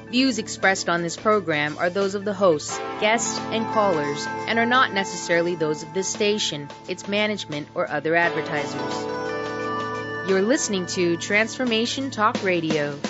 Views expressed on this program are those of the hosts, guests, and callers, and are not necessarily those of this station, its management, or other advertisers. You're listening to Transformation Talk Radio.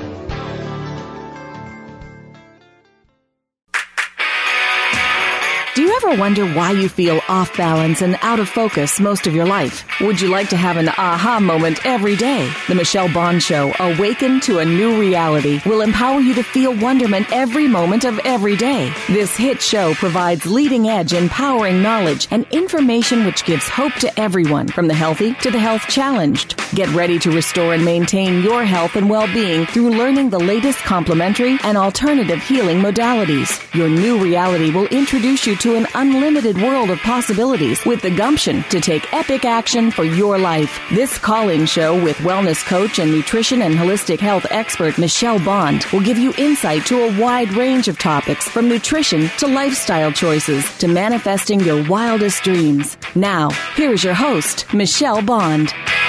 Do you ever wonder why you feel off balance and out of focus most of your life? Would you like to have an aha moment every day? The Michelle Bond Show, Awaken to a New Reality, will empower you to feel wonderment every moment of every day. This hit show provides leading-edge, empowering knowledge and information which gives hope to everyone, from the healthy to the health challenged. Get ready to restore and maintain your health and well-being through learning the latest complementary and alternative healing modalities. Your new reality will introduce you to an unlimited world of possibilities with the gumption to take epic action for your life. This call-in show with wellness coach and nutrition and holistic health expert Michelle Bond will give you insight to a wide range of topics, from nutrition to lifestyle choices to manifesting your wildest dreams. Now, here's your host, Michelle Bond.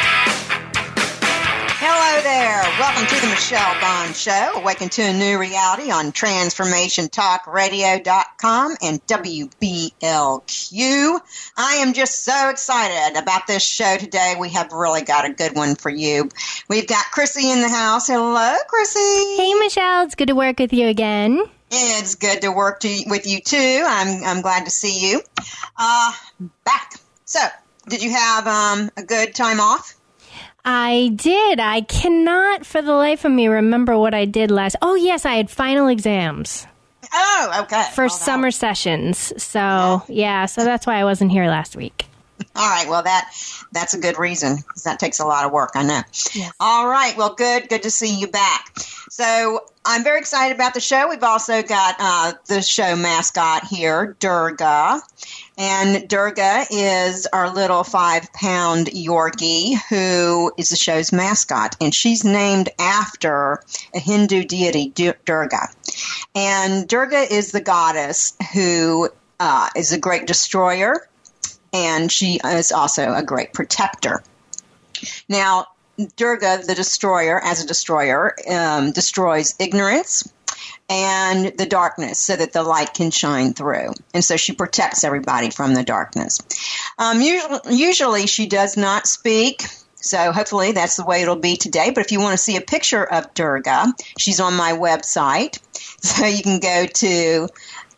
Hello there. Welcome to the Michelle Bond Show, Awaken to a New Reality on TransformationTalkRadio.com and WBLQ. I am just so excited about this show today. We have really got a good one for you. We've got Chrissy in the house. Hello, Chrissy. Hey, Michelle. It's good to work with you again. It's good to work with you, too. I'm glad to see you back. So, did you have a good time off? I did. I cannot for the life of me remember what I did last. Oh, yes, I had final exams. Oh, okay. For summer sessions. So, so that's why I wasn't here last week. All right. Well, that's a good reason, because that takes a lot of work, I know. Yes. All right. Well, good to see you back. So I'm very excited about the show. We've also got the show mascot here, Durga. And Durga is our little 5-pound Yorkie who is the show's mascot. And she's named after a Hindu deity, Durga. And Durga is the goddess who is a great destroyer. And she is also a great protector. Now, Durga, the destroyer, as a destroyer, destroys ignorance and the darkness so that the light can shine through. And so she protects everybody from the darkness. Usually she does not speak, so hopefully that's the way it'll be today. But if you want to see a picture of Durga, she's on my website. So you can go to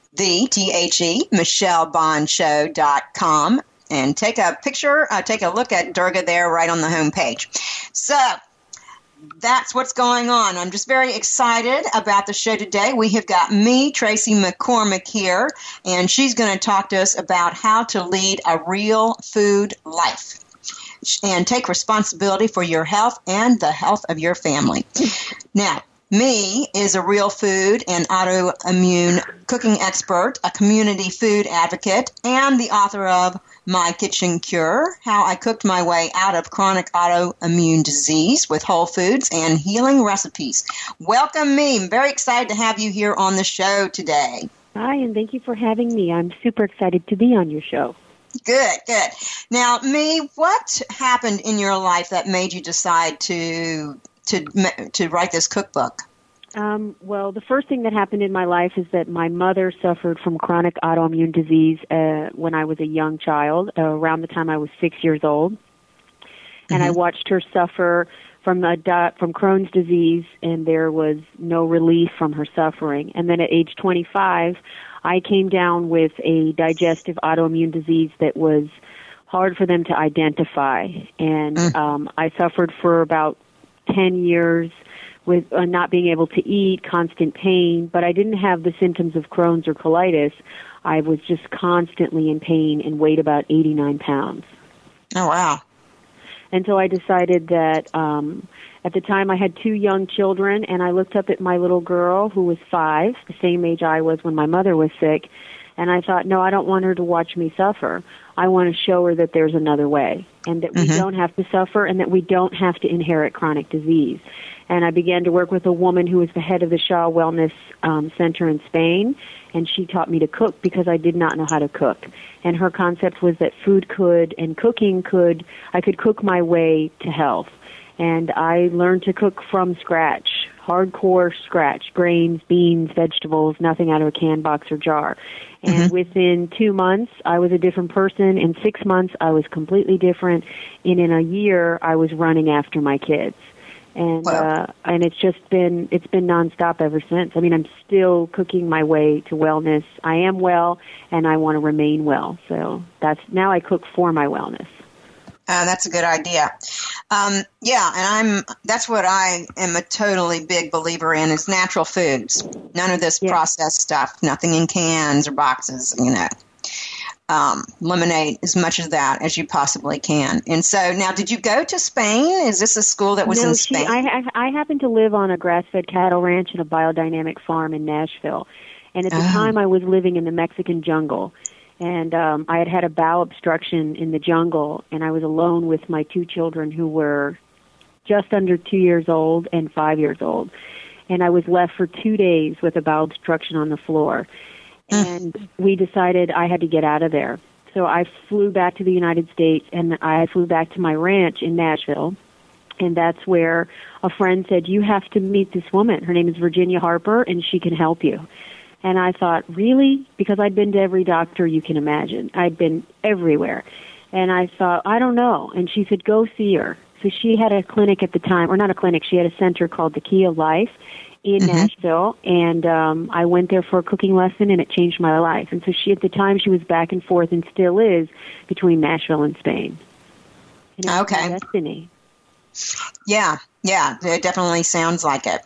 MichelleBondShow.com and take a picture, take a look at Durga there right on the home page. So that's what's going on. I'm just very excited about the show today. We have got me, Tracy McCormick, here, and she's going to talk to us about how to lead a real food life and take responsibility for your health and the health of your family. Now, Me is a real food and autoimmune cooking expert, a community food advocate, and the author of My Kitchen Cure, How I Cooked My Way Out of Chronic Autoimmune Disease with Whole Foods and Healing Recipes. Welcome, Me. I'm very excited to have you here on the show today. Hi, and thank you for having me. I'm super excited to be on your show. Good, good. Now, Me, what happened in your life that made you decide to write this cookbook? Well, the first thing that happened in my life is that my mother suffered from chronic autoimmune disease when I was a young child, around the time I was 6 years old. And I watched her suffer from Crohn's disease, and there was no relief from her suffering. And then at age 25, I came down with a digestive autoimmune disease that was hard for them to identify. And I suffered for about 10 years with not being able to eat, constant pain, but I didn't have the symptoms of Crohn's or colitis. I was just constantly in pain and weighed about 89 pounds. Oh, wow. And so I decided that at the time I had 2 young children, and I looked up at my little girl who was 5, the same age I was when my mother was sick, and I thought, no, I don't want her to watch me suffer. I want to show her that there's another way, and that we don't have to suffer, and that we don't have to inherit chronic disease. And I began to work with a woman who was the head of the Shaw Wellness Center in Spain, and she taught me to cook because I did not know how to cook. And her concept was that food could, and cooking could, I could cook my way to health. And I learned to cook from scratch, hardcore scratch, grains, beans, vegetables, nothing out of a can, box, or jar. And within 2 months, I was a different person. In 6 months, I was completely different. And in a year, I was running after my kids. And and it's been nonstop ever since. I mean, I'm still cooking my way to wellness. I am well, and I want to remain well. So now I cook for my wellness. That's a good idea. And that's what I am a totally big believer in is natural foods. None of this processed stuff, nothing in cans or boxes, eliminate as much of that as you possibly can. And so now, did you go to Spain? Is this a school that was in Spain? I happen to live on a grass-fed cattle ranch and a biodynamic farm in Nashville. And at the time, I was living in the Mexican jungle. And I had a bowel obstruction in the jungle, and I was alone with my 2 children who were just under 2 years old and 5 years old. And I was left for 2 days with a bowel obstruction on the floor. And we decided I had to get out of there. So I flew back to the United States, and I flew back to my ranch in Nashville. And that's where a friend said, you have to meet this woman. Her name is Virginia Harper, and she can help you. And I thought, really? Because I'd been to every doctor you can imagine. I'd been everywhere. And I thought, I don't know. And she said, go see her. So she had a clinic at the time, or not a clinic, she had a center called the Key of Life in Nashville. And I went there for a cooking lesson, and it changed my life. And so at the time, she was back and forth, and still is, between Nashville and Spain. And it was my destiny. Yeah, it definitely sounds like it.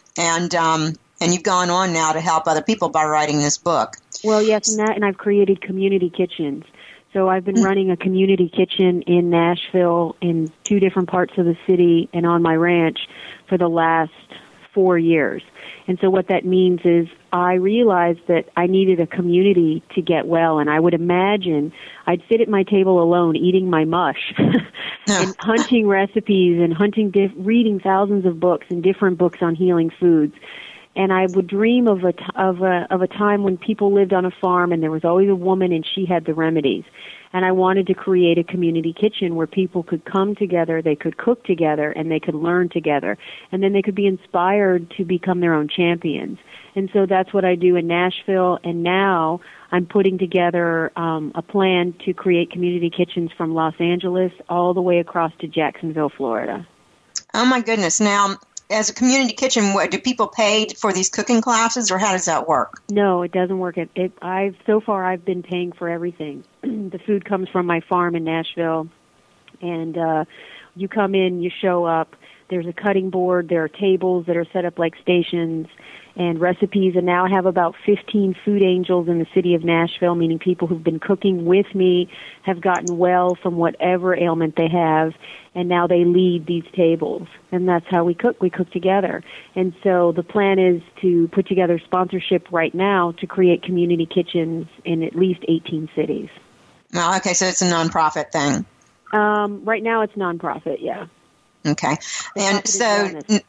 And you've gone on now to help other people by writing this book. Well, yes, and I've created community kitchens. So I've been running a community kitchen in Nashville in 2 different parts of the city and on my ranch for the last 4 years. And so what that means is I realized that I needed a community to get well, and I would imagine I'd sit at my table alone eating my mush and hunting recipes and reading thousands of books and different books on healing foods. And I would dream of a time when people lived on a farm and there was always a woman and she had the remedies. And I wanted to create a community kitchen where people could come together, they could cook together, and they could learn together. And then they could be inspired to become their own champions. And so that's what I do in Nashville. And now I'm putting together a plan to create community kitchens from Los Angeles all the way across to Jacksonville, Florida. Oh, my goodness. Now, as a community kitchen, do people pay for these cooking classes, or how does that work? No, it doesn't work. So far, I've been paying for everything. The food comes from my farm in Nashville, and you come in, you show up. There's a cutting board. There are tables that are set up like stations and recipes. And now I have about 15 food angels in the city of Nashville, meaning people who've been cooking with me, have gotten well from whatever ailment they have, and now they lead these tables. And that's how we cook. We cook together. And so the plan is to put together sponsorship right now to create community kitchens in at least 18 cities. Oh, okay, so it's a nonprofit thing. Right now it's nonprofit, yeah. Okay. And so,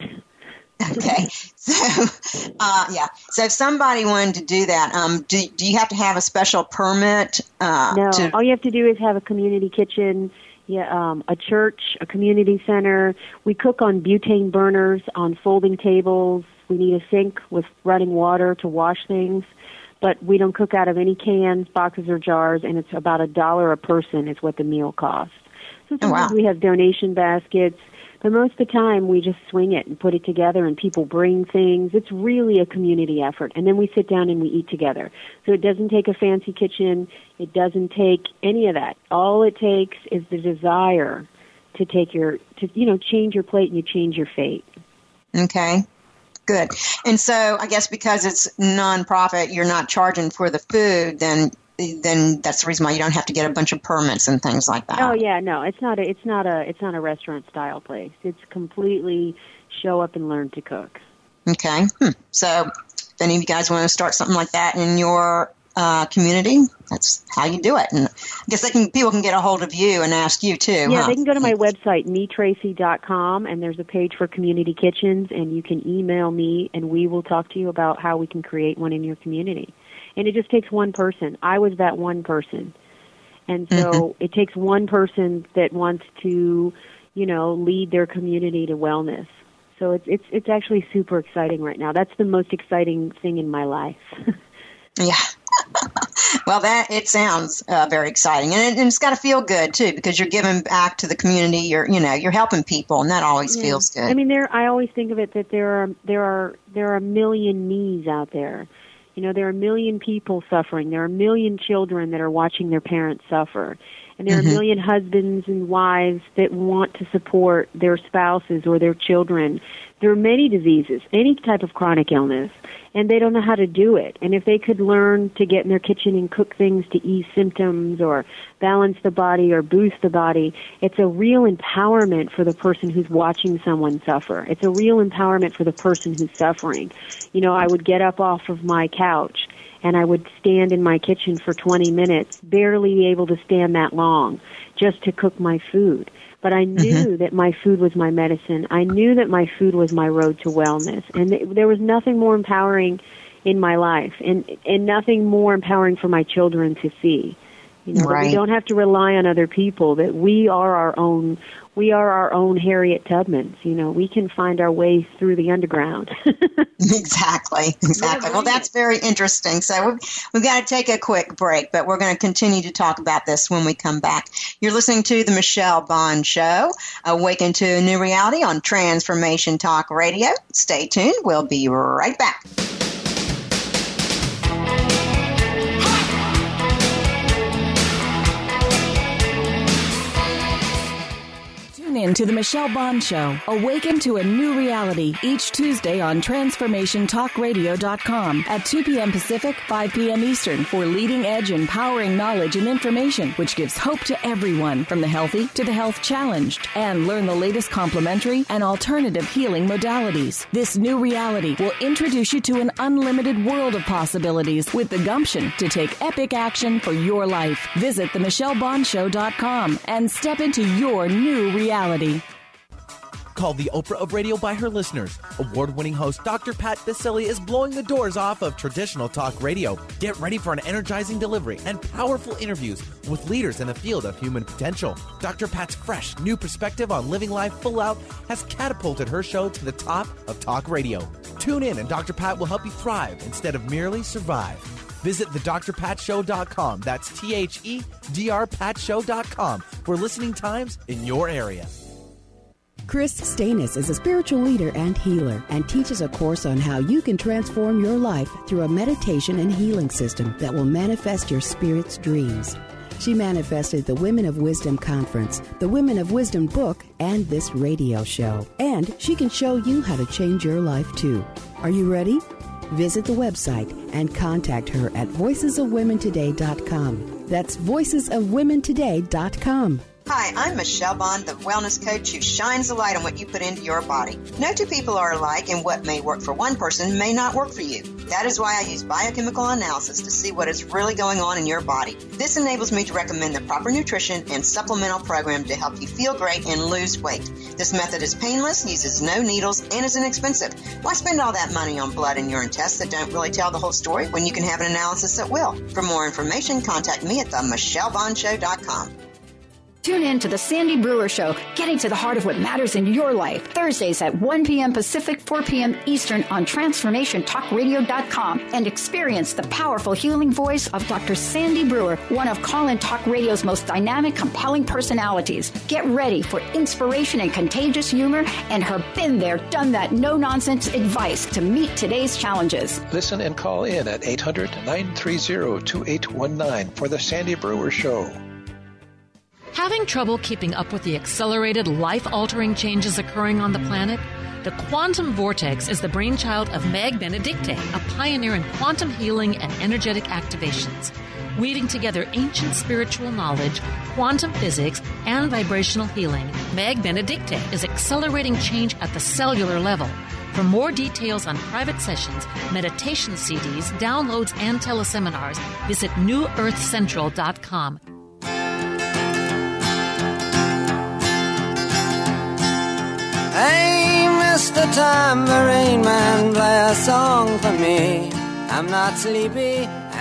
okay. So, So if somebody wanted to do that, do you have to have a special permit? No. All you have to do is have a community kitchen, a church, a community center. We cook on butane burners, on folding tables. We need a sink with running water to wash things. But we don't cook out of any cans, boxes, or jars, and it's about $1 a person is what the meal costs. So sometimes we have donation baskets. But most of the time, we just swing it and put it together, and people bring things. It's really a community effort. And then we sit down and we eat together. So it doesn't take a fancy kitchen. It doesn't take any of that. All it takes is the desire to change your plate, and you change your fate. Okay. Good. And so I guess because it's nonprofit, you're not charging for the food, then that's the reason why you don't have to get a bunch of permits and things like that. Oh yeah, no, it's not a restaurant style place. It's completely show up and learn to cook. Okay. So if any of you guys want to start something like that in your community, that's how you do it. And I guess people can get a hold of you and ask you too. Yeah, they can go to my website, metracy.com, and there's a page for community kitchens, and you can email me, and we will talk to you about how we can create one in your community. And it just takes one person. I was that one person. And so it takes one person that wants to, lead their community to wellness. So it's actually super exciting right now. That's the most exciting thing in my life. Yeah. Well, it sounds very exciting, and it's got to feel good too, because you're giving back to the community. You're helping people, and that always feels good. I mean, I always think of it that there are a million me's out there. There are a million people suffering. There are a million children that are watching their parents suffer. And there are a million husbands and wives that want to support their spouses or their children. There are many diseases, any type of chronic illness, and they don't know how to do it. And if they could learn to get in their kitchen and cook things to ease symptoms or balance the body or boost the body, it's a real empowerment for the person who's watching someone suffer. It's a real empowerment for the person who's suffering. I would get up off of my couch and I would stand in my kitchen for 20 minutes, barely able to stand that long, just to cook my food. But I knew that my food was my medicine. I knew that my food was my road to wellness. And there was nothing more empowering in my life, and nothing more empowering for my children to see. That we don't have to rely on other people, that we are our own Harriet Tubmans. We can find our way through the underground. Exactly. Well, that's very interesting. So we've got to take a quick break, but we're going to continue to talk about this when we come back. You're listening to The Michelle Bond Show, Awaken to a New Reality on Transformation Talk Radio. Stay tuned. We'll be right back. Tune in to The Michelle Bond Show, Awaken to a New Reality, each Tuesday on TransformationTalkRadio.com at 2 p.m. Pacific, 5 p.m. Eastern for leading-edge empowering knowledge and information which gives hope to everyone, from the healthy to the health challenged, and learn the latest complementary and alternative healing modalities. This new reality will introduce you to an unlimited world of possibilities with the gumption to take epic action for your life. Visit themichellebondshow.com and step into your new reality. Called the Oprah of radio by her listeners, award-winning host Dr. Pat Baccili is blowing the doors off of traditional talk radio. Get ready for an energizing delivery and powerful interviews with leaders in the field of human potential. Dr. Pat's fresh, new perspective on living life full out has catapulted her show to the top of talk radio. Tune in and Dr. Pat will help you thrive instead of merely survive. Visit thedrpatshow.com. That's THEDRPatshow.com for listening times in your area. Chris Stanis is a spiritual leader and healer and teaches a course on how you can transform your life through a meditation and healing system that will manifest your spirit's dreams. She manifested the Women of Wisdom Conference, the Women of Wisdom book, and this radio show. And she can show you how to change your life too. Are you ready? Visit the website and contact her at voicesofwomentoday.com. That's voicesofwomentoday.com. Hi, I'm Michelle Bond, the wellness coach who shines a light on what you put into your body. No two people are alike, and what may work for one person may not work for you. That is why I use biochemical analysis to see what is really going on in your body. This enables me to recommend the proper nutrition and supplemental program to help you feel great and lose weight. This method is painless, uses no needles, and is inexpensive. Why spend all that money on blood and urine tests that don't really tell the whole story when you can have an analysis that will? For more information, contact me at themichellebondshow.com. Tune in to The Sandy Brewer Show, getting to the heart of what matters in your life. Thursdays at 1 p.m. Pacific, 4 p.m. Eastern on TransformationTalkRadio.com, and experience the powerful healing voice of Dr. Sandy Brewer, one of Call-In Talk Radio's most dynamic, compelling personalities. Get ready for inspiration and contagious humor and her been there, done that, no-nonsense advice to meet today's challenges. Listen and call in at 800-930-2819 for The Sandy Brewer Show. Having trouble keeping up with the accelerated, life-altering changes occurring on the planet? The Quantum Vortex is the brainchild of Meg Benedicte, a pioneer in quantum healing and energetic activations. Weaving together ancient spiritual knowledge, quantum physics, and vibrational healing, Meg Benedicte is accelerating change at the cellular level. For more details on private sessions, meditation CDs, downloads, and teleseminars, visit newearthcentral.com. Hey, Mr. Tambourine Man, play a song for me. I'm not sleepy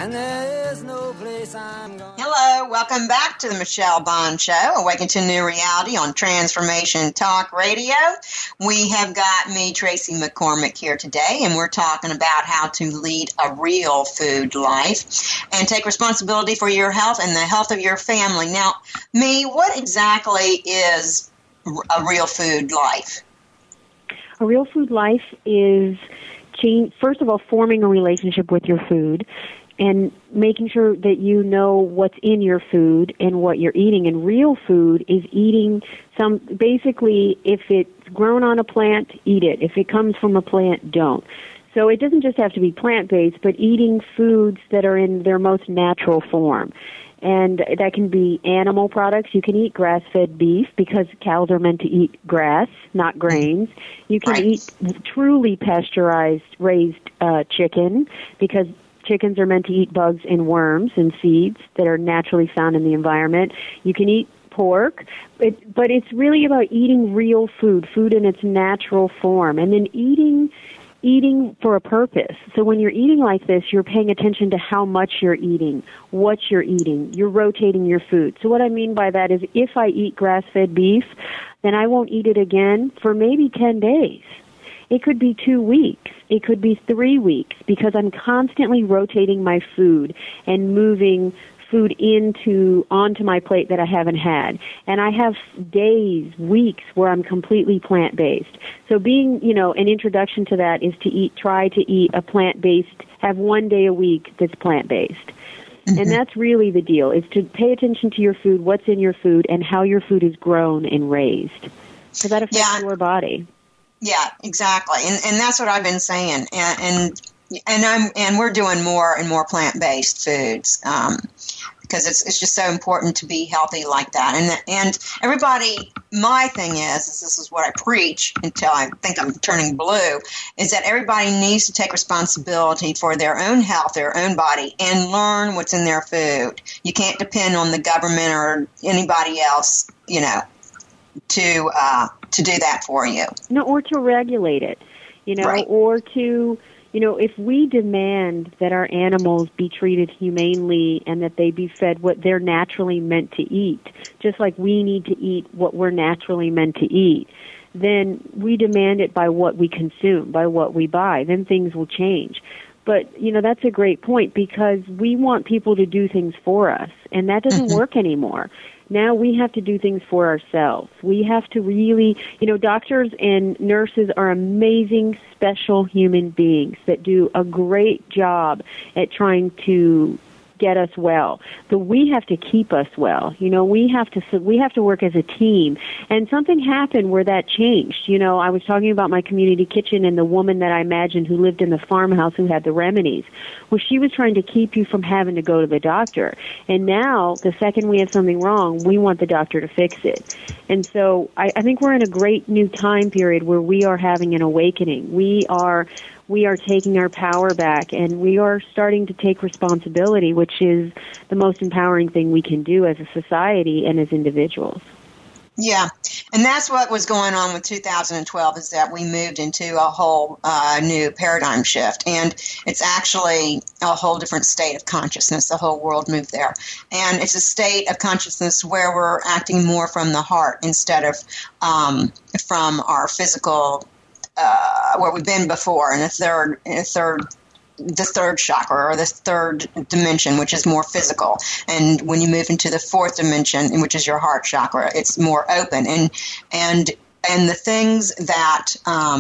and there is no place I'm going. Hello, welcome back to the Michelle Bond Show, Awaken to New Reality on Transformation Talk Radio. We have got me, Tracy McCormick, here today, and we're talking about how to lead a real food life and take responsibility for your health and the health of your family. Now, me, what exactly is a real food life? A real food life is, first of all, forming a relationship with your food and making sure that you know what's in your food and what you're eating. And real food is eating basically, if it's grown on a plant, eat it. If it comes from a plant, don't. So it doesn't just have to be plant-based, but eating foods that are in their most natural form. And that can be animal products. You can eat grass-fed beef because cows are meant to eat grass, not grains. You can eat truly pasteurized, raised chicken because chickens are meant to eat bugs and worms and seeds that are naturally found in the environment. You can eat pork, but it's really about eating real food in its natural form, and then eating for a purpose. So when you're eating like this, you're paying attention to how much you're eating, what you're eating. You're rotating your food. So what I mean by that is if I eat grass-fed beef, then I won't eat it again for maybe 10 days. It could be 2 weeks. It could be 3 weeks because I'm constantly rotating my food and moving food onto my plate that I haven't had. And I have days, weeks where I'm completely plant-based. So being, an introduction to that is to try to eat a plant-based, have 1 day a week that's plant-based. Mm-hmm. And that's really the deal, is to pay attention to your food, what's in your food, and how your food is grown and raised. So that affects your body. Yeah, exactly. And that's what I've been saying. And we're doing more and more plant-based foods. Because it's just so important to be healthy like that. And everybody, my thing is this is what I preach until I think I'm turning blue, is that everybody needs to take responsibility for their own health, their own body, and learn what's in their food. You can't depend on the government or anybody else, to do that for you. No, or to regulate it, right. Or to... if we demand that our animals be treated humanely and that they be fed what they're naturally meant to eat, just like we need to eat what we're naturally meant to eat, then we demand it by what we consume, by what we buy. Then things will change. But, that's a great point because we want people to do things for us, and that doesn't work anymore. Now we have to do things for ourselves. We have to really, doctors and nurses are amazing, special human beings that do a great job at trying to get us well. But we have to keep us well. We have to work as a team. And something happened where that changed. I was talking about my community kitchen and the woman that I imagined who lived in the farmhouse who had the remedies. Well, she was trying to keep you from having to go to the doctor. And now, the second we have something wrong, we want the doctor to fix it. And so I think we're in a great new time period where we are having an awakening. We are taking our power back, and we are starting to take responsibility, which is the most empowering thing we can do as a society and as individuals. Yeah, and that's what was going on with 2012, is that we moved into a whole new paradigm shift, and it's actually a whole different state of consciousness. The whole world moved there, and it's a state of consciousness where we're acting more from the heart instead of from our physical where we've been before, in the third chakra or the third dimension, which is more physical. And when you move into the fourth dimension, which is your heart chakra, it's more open. And the things that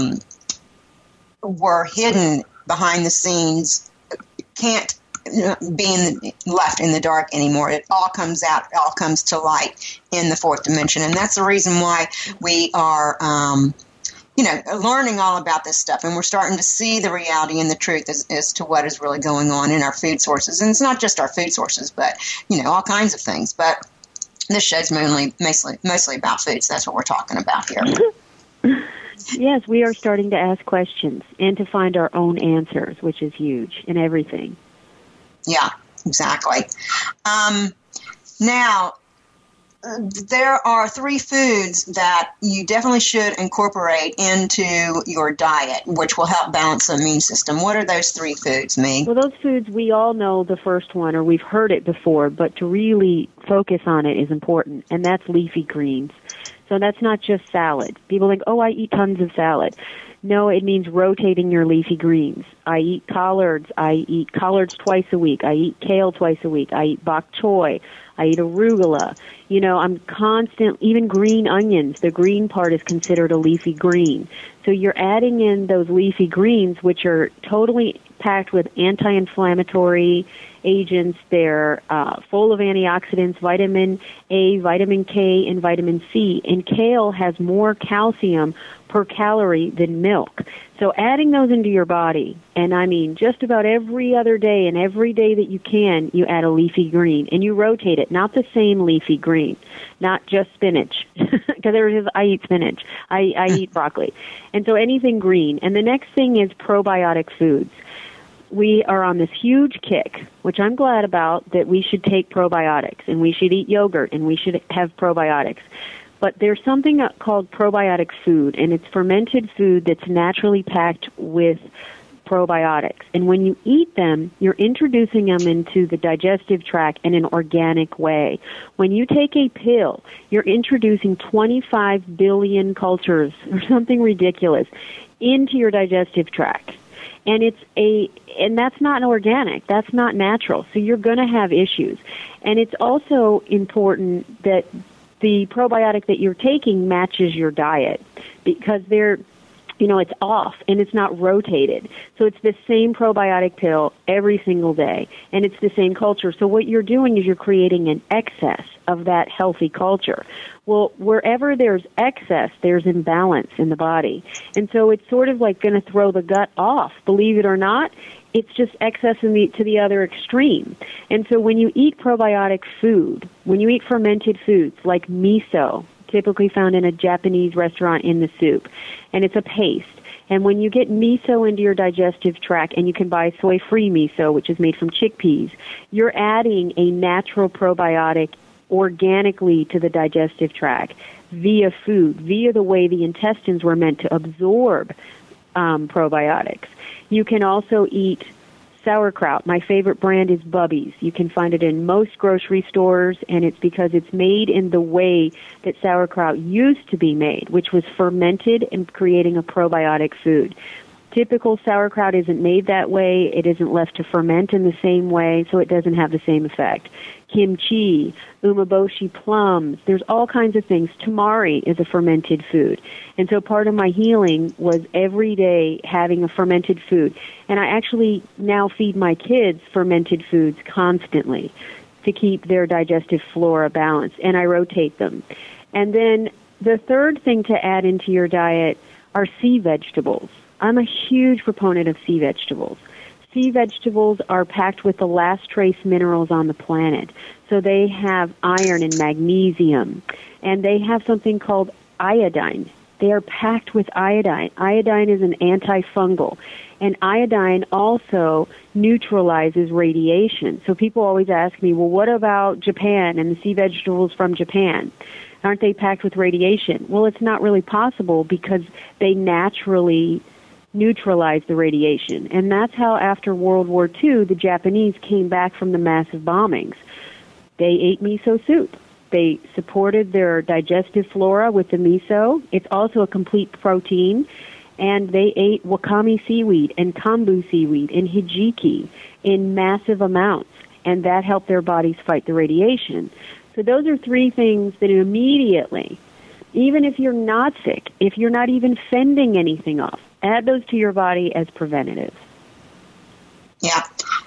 were hidden behind the scenes can't be left in the dark anymore. It all comes out, it all comes to light in the fourth dimension. And that's the reason why we are learning all about this stuff, and we're starting to see the reality and the truth as to what is really going on in our food sources. And it's not just our food sources, but, all kinds of things. But this show's mostly about food, so that's what we're talking about here. Yes, we are starting to ask questions and to find our own answers, which is huge in everything. Yeah, exactly. Now, there are 3 foods that you definitely should incorporate into your diet, which will help balance the immune system. What are those 3 foods, Meg? Well, those foods, we all know the first one, or we've heard it before, but to really focus on it is important, and that's leafy greens. So that's not just salad. People think, oh, I eat tons of salad. No, it means rotating your leafy greens. I eat collards. I eat collards twice a week. I eat kale twice a week. I eat bok choy. I eat arugula. You know, I'm even green onions. The green part is considered a leafy green. So you're adding in those leafy greens, which are totally packed with anti-inflammatory agents. They're full of antioxidants, vitamin A, vitamin K, and vitamin C. And kale has more calcium per calorie than milk. So adding those into your body, and I mean just about every other day and every day that you can, you add a leafy green. And you rotate it, not the same leafy green, not just spinach. Because I eat spinach. I eat broccoli. And so anything green. And the next thing is probiotic foods. We are on this huge kick, which I'm glad about, that we should take probiotics, and we should eat yogurt, and we should have probiotics. But there's something called probiotic food, and it's fermented food that's naturally packed with probiotics. And when you eat them, you're introducing them into the digestive tract in an organic way. When you take a pill, you're introducing 25 billion cultures, or something ridiculous, into your digestive tract. And and that's not organic. That's not natural. So you're going to have issues. And it's also important that the probiotic that you're taking matches your diet, because it's off and it's not rotated. So it's the same probiotic pill every single day, and it's the same culture. So what you're doing is you're creating an excess of that healthy culture. Well, wherever there's excess, there's imbalance in the body. And so it's sort of like going to throw the gut off. Believe it or not, it's just excess to the other extreme. And so when you eat probiotic food, when you eat fermented foods like miso, typically found in a Japanese restaurant in the soup, and it's a paste. And when you get miso into your digestive tract, and you can buy soy-free miso, which is made from chickpeas, you're adding a natural probiotic organically to the digestive tract via food, via the way the intestines were meant to absorb probiotics. You can also eat sauerkraut. My favorite brand is Bubby's. You can find it in most grocery stores, and it's because it's made in the way that sauerkraut used to be made, which was fermented and creating a probiotic food. Typical sauerkraut isn't made that way. It isn't left to ferment in the same way, so it doesn't have the same effect. Kimchi, umeboshi plums, there's all kinds of things. Tamari is a fermented food. And so part of my healing was every day having a fermented food. And I actually now feed my kids fermented foods constantly to keep their digestive flora balanced, and I rotate them. And then the third thing to add into your diet are sea vegetables. I'm a huge proponent of sea vegetables. Sea vegetables are packed with the last trace minerals on the planet. So they have iron and magnesium, and they have something called iodine. They are packed with iodine. Iodine is an antifungal, and iodine also neutralizes radiation. So people always ask me, well, what about Japan and the sea vegetables from Japan? Aren't they packed with radiation? Well, it's not really possible because they naturally neutralize the radiation. And that's how after World War II, the Japanese came back from the massive bombings. They ate miso soup. They supported their digestive flora with the miso. It's also a complete protein. And they ate wakame seaweed and kombu seaweed and hijiki in massive amounts. And that helped their bodies fight the radiation. So those are three things that immediately, even if you're not sick, if you're not even fending anything off, add those to your body as preventative. Yeah.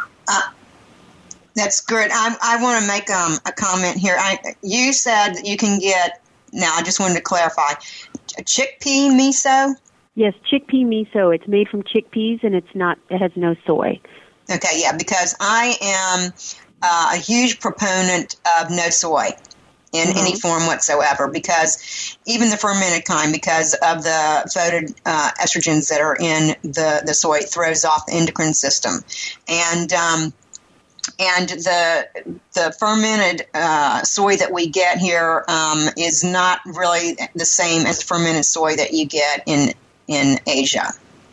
That's good. I want to make a comment here. You said that you can get, now I just wanted to clarify, chickpea miso? Yes, chickpea miso. It's made from chickpeas, and it has no soy. Okay, yeah, because I am a huge proponent of no soy in any form whatsoever, because even the fermented kind, because of the phytoestrogens that are in the soy, it throws off the endocrine system. And And the fermented soy that we get here is not really the same as fermented soy that you get in Asia.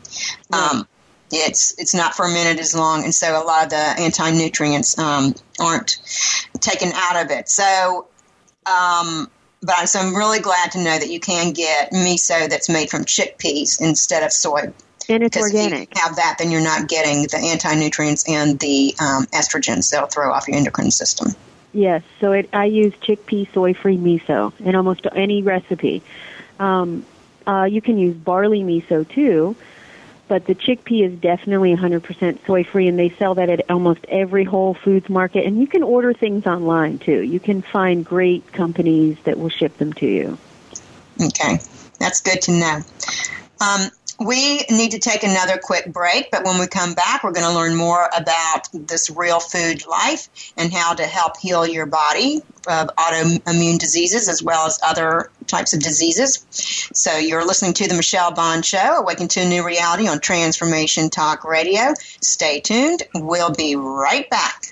It's not fermented as long, and so a lot of the anti-nutrients aren't taken out of it. So, so I'm really glad to know that you can get miso that's made from chickpeas instead of soy. And it's organic. If you have that, then you're not getting the anti-nutrients and the estrogens that'll throw off your endocrine system. Yes, so I use chickpea soy-free miso in almost any recipe. You can use barley miso too, but the chickpea is definitely 100% soy-free, and they sell that at almost every Whole Foods market. And you can order things online too. You can find great companies that will ship them to you. Okay, that's good to know. We need to take another quick break, but when we come back, we're going to learn more about this real food life and how to help heal your body of autoimmune diseases as well as other types of diseases. So you're listening to The Michelle Bond Show, Awaken to a New Reality on Transformation Talk Radio. Stay tuned. We'll be right back.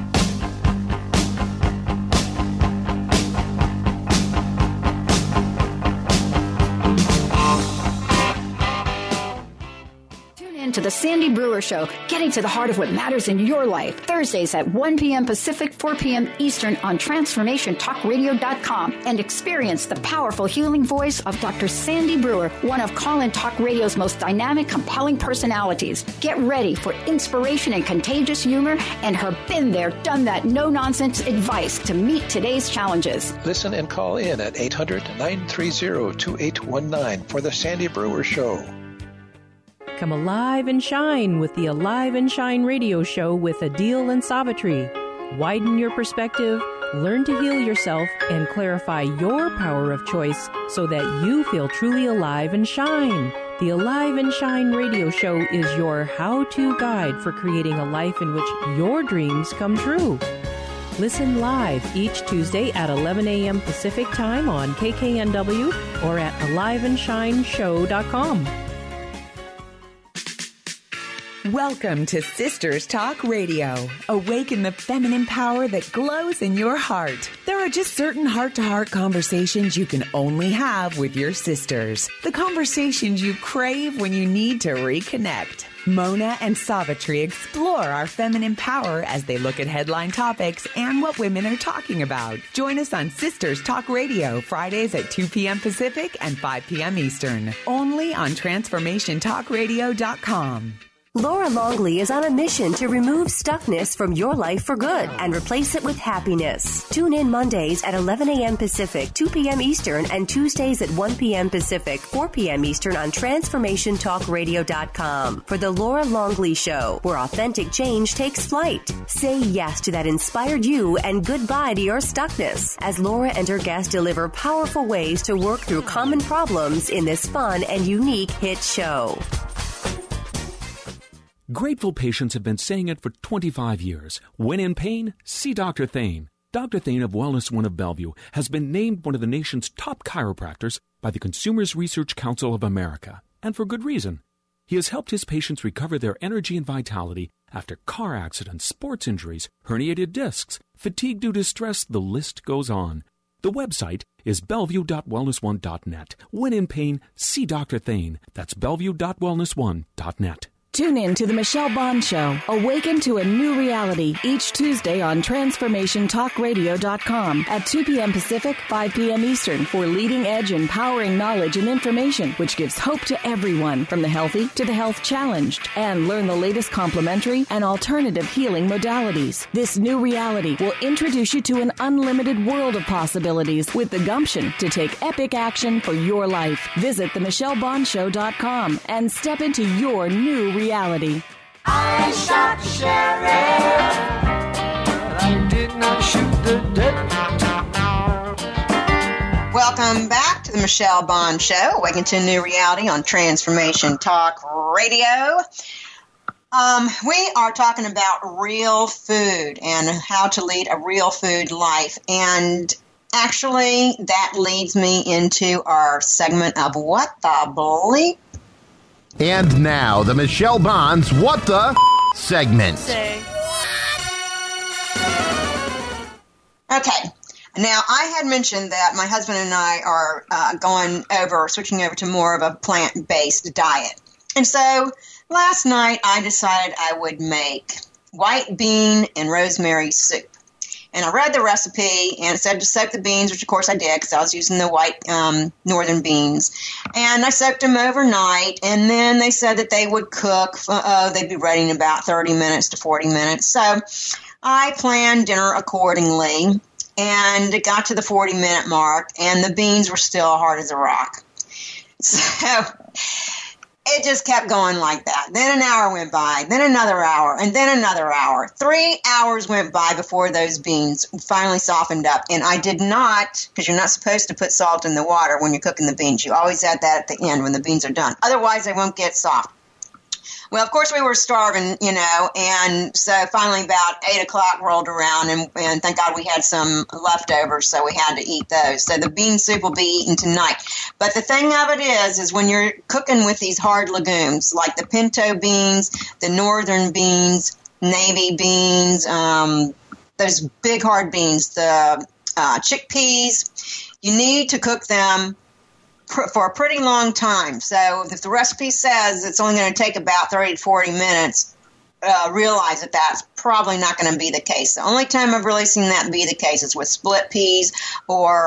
To the Sandy Brewer Show, getting to the heart of what matters in your life. Thursdays at 1 p.m. Pacific, 4 p.m. Eastern on TransformationTalkRadio.com, and experience the powerful healing voice of Dr. Sandy Brewer, one of Call-In Talk Radio's most dynamic, compelling personalities. Get ready for inspiration and contagious humor and her been there, done that, no-nonsense advice to meet today's challenges. Listen and call in at 800-930-2819 for the Sandy Brewer Show. Come alive and shine with the Alive and Shine radio show with Adil and Savitri. Widen your perspective, learn to heal yourself, and clarify your power of choice so that you feel truly alive and shine. The Alive and Shine radio show is your how-to guide for creating a life in which your dreams come true. Listen live each Tuesday at 11 a.m. Pacific Time on KKNW or at aliveandshineshow.com. Welcome to Sisters Talk Radio. Awaken the feminine power that glows in your heart. There are just certain heart-to-heart conversations you can only have with your sisters. The conversations you crave when you need to reconnect. Mona and Savitri explore our feminine power as they look at headline topics and what women are talking about. Join us on Sisters Talk Radio, Fridays at 2 p.m. Pacific and 5 p.m. Eastern. Only on TransformationTalkRadio.com. Laura Longley is on a mission to remove stuckness from your life for good and replace it with happiness. Tune in Mondays at 11 a.m. Pacific, 2 p.m. Eastern, and Tuesdays at 1 p.m. Pacific, 4 p.m. Eastern on TransformationTalkRadio.com for The Laura Longley Show, where authentic change takes flight. Say yes to that inspired you and goodbye to your stuckness as Laura and her guests deliver powerful ways to work through common problems in this fun and unique hit show. Grateful patients have been saying it for 25 years. When in pain, see Dr. Thane. Dr. Thane of Wellness One of Bellevue has been named one of the nation's top chiropractors by the Consumers Research Council of America, and for good reason. He has helped his patients recover their energy and vitality after car accidents, sports injuries, herniated discs, fatigue due to stress, the list goes on. The website is bellevue.wellness1.net. When in pain, see Dr. Thane. That's bellevue.wellness1.net. Tune in to The Michelle Bond Show, Awaken to a New Reality, each Tuesday on TransformationTalkRadio.com at 2 p.m. Pacific, 5 p.m. Eastern for leading-edge empowering knowledge and information which gives hope to everyone, from the healthy to the health challenged, and learn the latest complementary and alternative healing modalities. This new reality will introduce you to an unlimited world of possibilities with the gumption to take epic action for your life. Visit themichellebondshow.com and step into your new reality. I shot the sheriff, but I did not shoot the deputy. Welcome back to the Michelle Bond Show, Awaken to a New Reality on Transformation Talk Radio. We are talking about real food and how to lead a real food life. And actually, that leads me into our segment of What the Bleep? And now, the Michelle Bond's What the segment. Say Okay. Now, I had mentioned that my husband and I are switching over to more of a plant-based diet. And so last night I decided I would make white bean and rosemary soup. And I read the recipe, and it said to soak the beans, which of course I did because I was using the white northern beans. And I soaked them overnight, and then they said that they would cook. They'd be ready in about 30 minutes to 40 minutes. So I planned dinner accordingly. And it got to the 40-minute mark, and the beans were still hard as a rock. So it just kept going like that. Then an hour went by, then another hour, and then another hour. 3 hours went by before those beans finally softened up. And I did not, because you're not supposed to put salt in the water when you're cooking the beans. You always add that at the end when the beans are done. Otherwise, they won't get soft. Well, of course, we were starving, and so finally about 8 o'clock rolled around, and thank God we had some leftovers, so we had to eat those. So the bean soup will be eaten tonight. But the thing of it is when you're cooking with these hard legumes, like the pinto beans, the northern beans, navy beans, those big hard beans, the chickpeas, you need to cook them for a pretty long time. So if the recipe says it's only going to take about 30 to 40 minutes, realize that that's probably not going to be the case. The only time I've really seen that be the case is with split peas or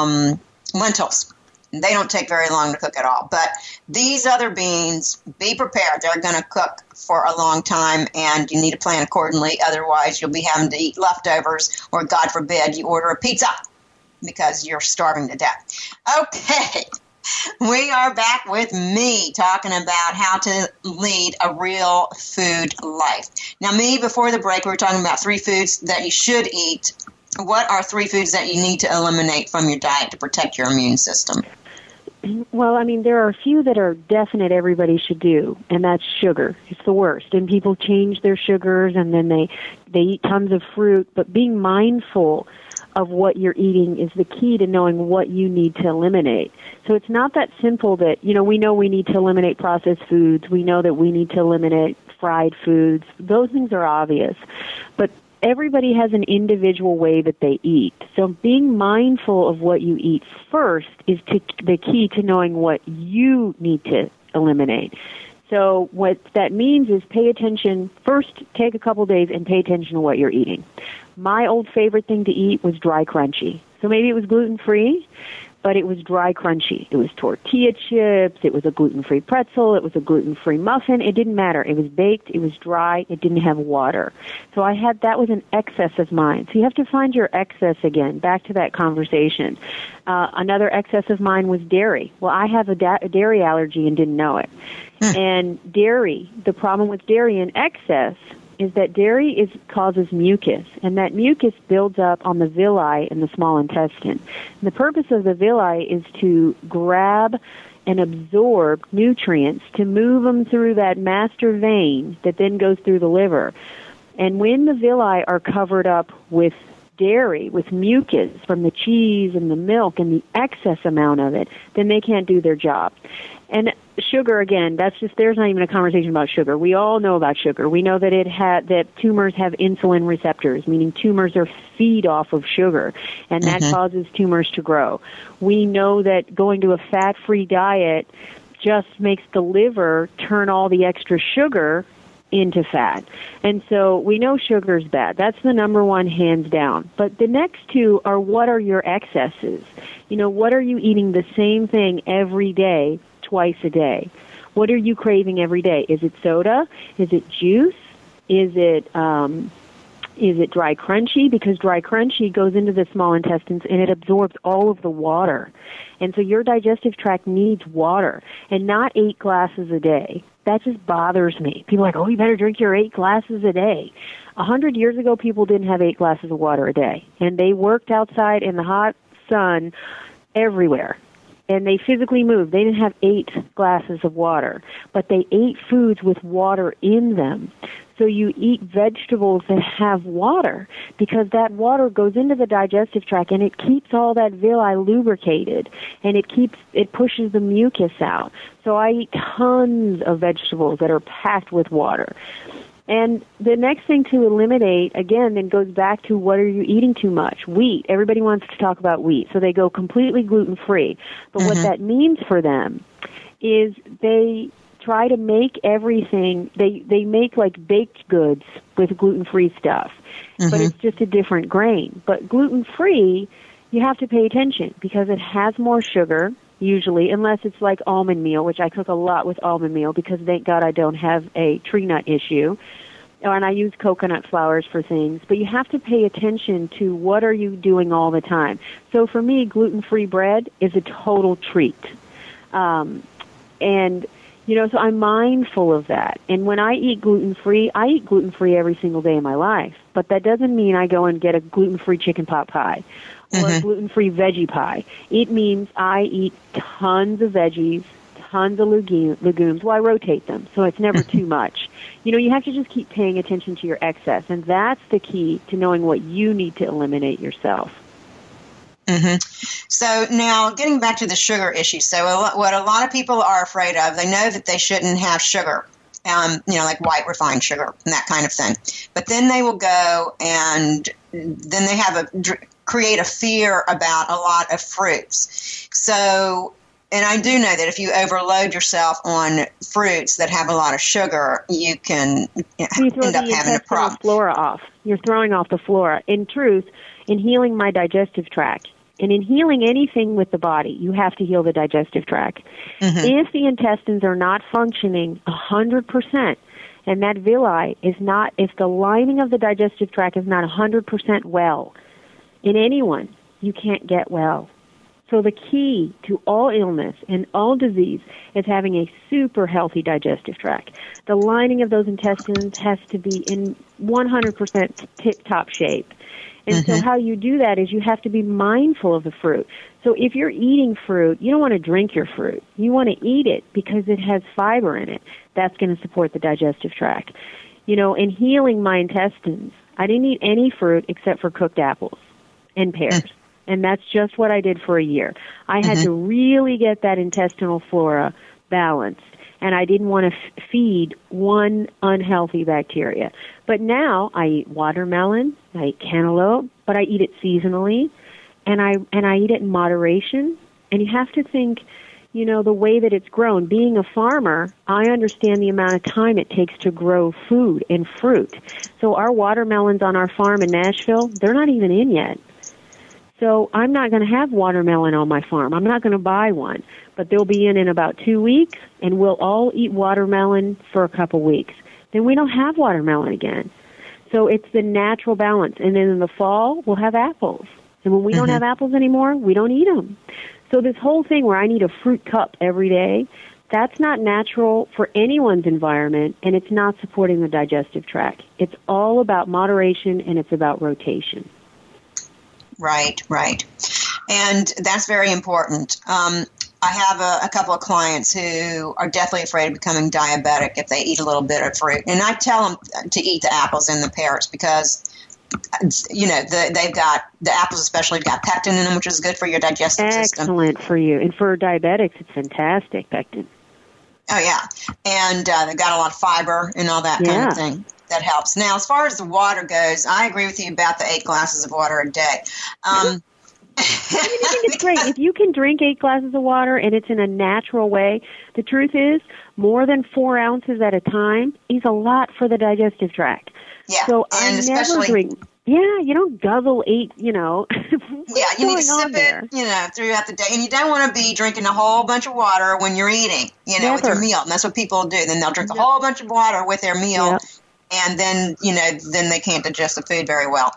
lentils. They don't take very long to cook at all. But these other beans, be prepared. They're going to cook for a long time, and you need to plan accordingly. Otherwise, you'll be having to eat leftovers, or God forbid, you order a pizza because you're starving to death. Okay, we are back with me talking about how to lead a real food life. Now, before the break, we were talking about 3 foods that you should eat. What are 3 foods that you need to eliminate from your diet to protect your immune system? Well, there are a few that are definite everybody should do, and that's sugar. It's the worst. And people change their sugars, and then they eat tons of fruit. But being mindful of what you're eating is the key to knowing what you need to eliminate. So it's not that simple that, we know we need to eliminate processed foods. We know that we need to eliminate fried foods. Those things are obvious. But everybody has an individual way that they eat. So being mindful of what you eat first is the key to knowing what you need to eliminate. So what that means is pay attention. First, take a couple days and pay attention to what you're eating. My old favorite thing to eat was dry crunchy. So maybe it was gluten-free, but it was dry crunchy. It was tortilla chips. It was a gluten-free pretzel. It was a gluten-free muffin. It didn't matter. It was baked. It was dry. It didn't have water. So that was an excess of mine. So you have to find your excess again, back to that conversation. Another excess of mine was dairy. Well, I have a dairy allergy and didn't know it. And dairy, the problem with dairy in excess is that dairy causes mucus, and that mucus builds up on the villi in the small intestine. And the purpose of the villi is to grab and absorb nutrients, to move them through that master vein that then goes through the liver. And when the villi are covered up with dairy, with mucus from the cheese and the milk and the excess amount of it, then they can't do their job. And sugar, again, there's not even a conversation about sugar. We all know about sugar. We know that that tumors have insulin receptors, meaning tumors feed off of sugar, and that causes tumors to grow. We know that going to a fat-free diet just makes the liver turn all the extra sugar into fat. And so we know sugar is bad. That's the number one, hands down. But the next 2 are, what are your excesses? What are you eating the same thing every day, twice a day? What are you craving every day? Is it soda? Is it juice? Is it dry crunchy? Because dry crunchy goes into the small intestines and it absorbs all of the water. And so your digestive tract needs water, and not 8 glasses a day. That just bothers me. People are like, you better drink your 8 glasses a day. 100 years ago, people didn't have 8 glasses of water a day. And they worked outside in the hot sun everywhere. And they physically moved. They didn't have 8 glasses of water. But they ate foods with water in them. So you eat vegetables that have water, because that water goes into the digestive tract and it keeps all that villi lubricated, and it pushes the mucus out. So I eat tons of vegetables that are packed with water. And the next thing to eliminate, again, then goes back to what are you eating too much? Wheat. Everybody wants to talk about wheat. So they go completely gluten-free. But what that means for them is they try to make everything, they make like baked goods with gluten-free stuff. But it's just a different grain. But gluten-free, you have to pay attention because it has more sugar, usually, unless it's like almond meal, which I cook a lot with almond meal because thank God I don't have a tree nut issue. And I use coconut flours for things. But you have to pay attention to what are you doing all the time. So for me, gluten-free bread is a total treat. And, you know, so I'm mindful of that. And when I eat gluten-free every single day of my life. But that doesn't mean I go and get a gluten-free chicken pot pie or a gluten-free veggie pie. It means I eat tons of veggies, tons of legumes. Well, I rotate them, so it's never too much. You know, you have to just keep paying attention to your excess, and that's the key to knowing what you need to eliminate yourself. So now, getting back to the sugar issue, so what a lot of people are afraid of, they know that they shouldn't have sugar, you know, like white refined sugar and that kind of thing. But then they will go and then they have create a fear about a lot of fruits. So, and I do know that if you overload yourself on fruits that have a lot of sugar, you can end up having a problem. Flora off. You're throwing off the flora. In truth, in healing my digestive tract, and in healing anything with the body, you have to heal the digestive tract. If the intestines are not functioning 100%, and that villi is not, if the lining of the digestive tract is not 100% well, in anyone, you can't get well. So the key to all illness and all disease is having a super healthy digestive tract. The lining of those intestines has to be in 100% tip-top shape. And so how you do that is you have to be mindful of the fruit. So if you're eating fruit, you don't want to drink your fruit. You want to eat it because it has fiber in it. That's going to support the digestive tract. You know, in healing my intestines, I didn't eat any fruit except for cooked apples and pears. And that's just what I did for a year. I had to really get that intestinal flora balanced. And I didn't want to feed one unhealthy bacteria. But now I eat watermelon, I eat cantaloupe, but I eat it seasonally, and I eat it in moderation. And you have to think, you know, the way that it's grown. Being a farmer, I understand the amount of time it takes to grow food and fruit. So our watermelons on our farm in Nashville, they're not even in yet. So I'm not going to have watermelon on my farm. I'm not going to buy one. But they'll be in about 2 weeks, and we'll all eat watermelon for a couple weeks. Then we don't have watermelon again. So it's the natural balance. And then in the fall, we'll have apples. And when we don't have apples anymore, we don't eat them. So this whole thing where I need a fruit cup every day, that's not natural for anyone's environment, and it's not supporting the digestive tract. It's all about moderation, and it's about rotation. Right. And that's very important. I have a couple of clients who are deathly afraid of becoming diabetic if they eat a little bit of fruit. And I tell them to eat the apples and the pears because, you know, they've got, the apples especially have got pectin in them, which is good for your digestive system. Excellent for you. And for diabetics, it's fantastic, pectin. Oh, yeah. And they've got a lot of fiber and all that kind of thing. That helps. Now, as far as the water goes, I agree with you about the 8 glasses of water a day. I think it's great. If you can drink 8 glasses of water and it's in a natural way, the truth is more than 4 ounces at a time is a lot for the digestive tract. Yeah, so I never drink. Yeah, you don't guzzle 8, you know. Yeah, you need to sip it, you know, throughout the day. And you don't want to be drinking a whole bunch of water when you're eating, you know, with your meal. And that's what people do. Then they'll drink a whole bunch of water with their meal. And then, you know, then they can't digest the food very well.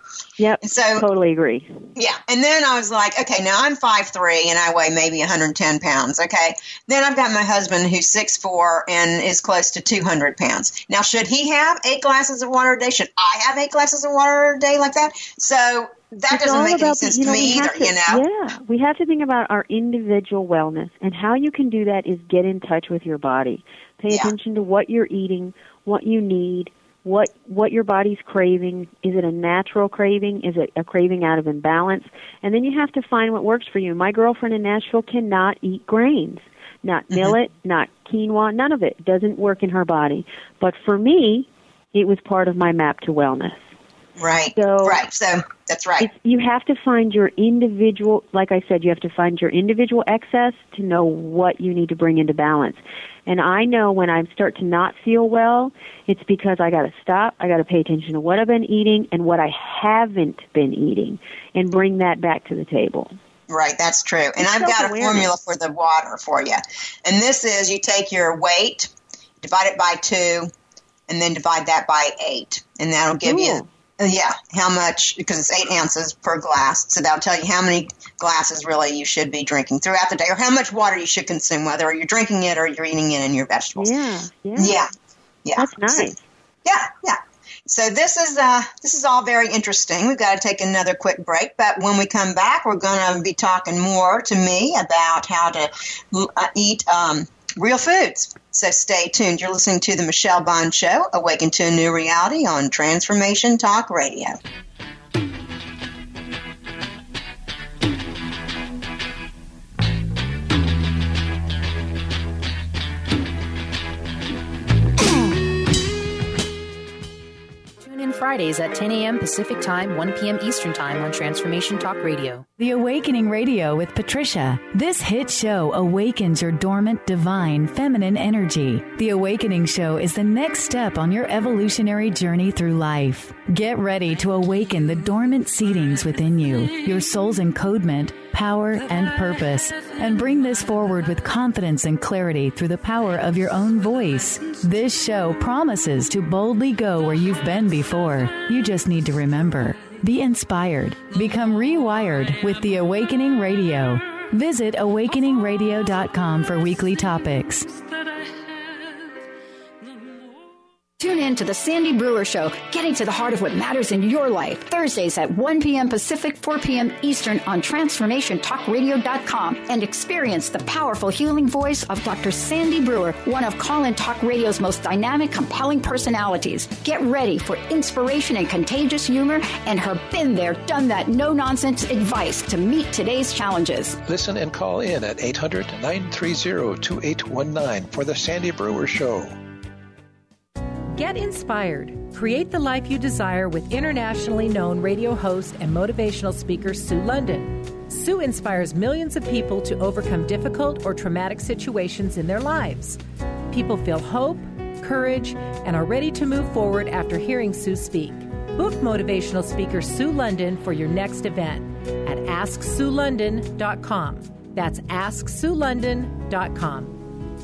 So totally agree. Yeah. And then I was like, okay, now I'm 5'3" and I weigh maybe 110 pounds. Okay. Then I've got my husband who's 6'4" and is close to 200 pounds. Now, should he have 8 glasses of water a day? Should I have 8 glasses of water a day like that? So that doesn't make any sense to me either, you know? Yeah. We have to think about our individual wellness. And how you can do that is get in touch with your body. Pay attention to what you're eating, what you need, what your body's craving. Is it a natural craving? Is it a craving out of imbalance? And then you have to find what works for you. My girlfriend in Nashville cannot eat grains, not millet, not quinoa, none of it. Doesn't work in her body. But for me, it was part of my map to wellness. Right. So that's right. You have to find your individual, like I said, you have to find your individual excess to know what you need to bring into balance. And I know when I start to not feel well, it's because I got to stop, I got to pay attention to what I've been eating and what I haven't been eating and bring that back to the table. Right, that's true. And I've got a formula for the water for you. And this is you take your weight, divide it by 2, and then divide that by 8. And that'll give you, how much, because it's 8 ounces per glass. So that'll tell you how many glasses really you should be drinking throughout the day, or how much water you should consume, whether you're drinking it or you're eating it in your vegetables. Yeah. That's nice. Yeah. So this is all very interesting. We've got to take another quick break, but when we come back, we're going to be talking more to me about how to eat real foods. So stay tuned. You're listening to the Michelle Bond Show, Awaken to a New Reality on Transformation Talk Radio. Fridays at 10 a.m. Pacific Time, 1 p.m. Eastern Time on Transformation Talk Radio. The Awakening Radio with Patricia. This hit show awakens your dormant, divine, feminine energy. The Awakening Show is the next step on your evolutionary journey through life. Get ready to awaken the dormant seedings within you, your soul's encodement, power, and purpose, and bring this forward with confidence and clarity through the power of your own voice. This show promises to boldly go where you've been before. You just need to remember. Be inspired. Become rewired with the Awakening Radio. Visit awakeningradio.com for weekly topics. Tune in to the Sandy Brewer Show, getting to the heart of what matters in your life. Thursdays at 1 p.m. Pacific, 4 p.m. Eastern on TransformationTalkRadio.com and experience the powerful healing voice of Dr. Sandy Brewer, one of Call-In Talk Radio's most dynamic, compelling personalities. Get ready for inspiration and contagious humor and her been there, done that, no-nonsense advice to meet today's challenges. Listen and call in at 800-930-2819 for the Sandy Brewer Show. Get inspired. Create the life you desire with internationally known radio host and motivational speaker Sue London. Sue inspires millions of people to overcome difficult or traumatic situations in their lives. People feel hope, courage, and are ready to move forward after hearing Sue speak. Book motivational speaker Sue London for your next event at AskSueLondon.com. That's AskSueLondon.com.